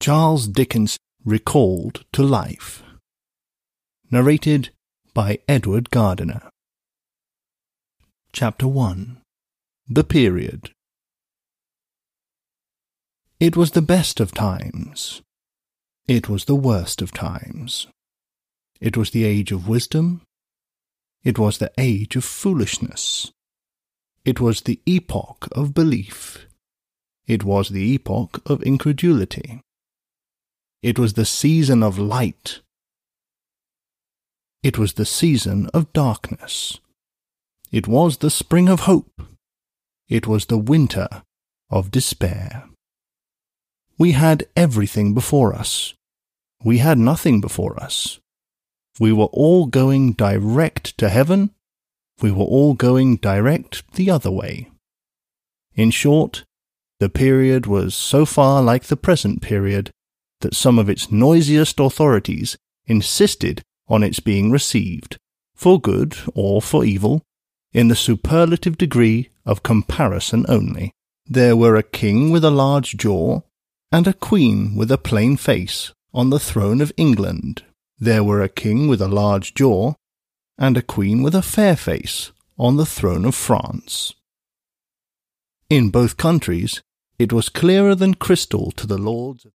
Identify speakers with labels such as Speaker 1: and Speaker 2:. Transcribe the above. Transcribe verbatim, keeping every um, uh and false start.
Speaker 1: Charles Dickens recalled to life. Narrated by Edward Gardiner. Chapter one. The Period. It was the best of times. It was the worst of times. It was the age of wisdom. It was the age of foolishness. It was the epoch of belief. It was the epoch of incredulity. It was the season of light. It was the season of darkness. It was the spring of hope. It was the winter of despair. We had everything before us. We had nothing before us. We were all going direct to heaven. We were all going direct the other way. In short, the period was so far like the present period that some of its noisiest authorities insisted on its being received, for good or for evil, in the superlative degree of comparison only. There were a king with a large jaw, and a queen with a plain face on the throne of England. There were a king with a large jaw, and a queen with a fair face on the throne of France. In both countries, it was clearer than crystal to the lords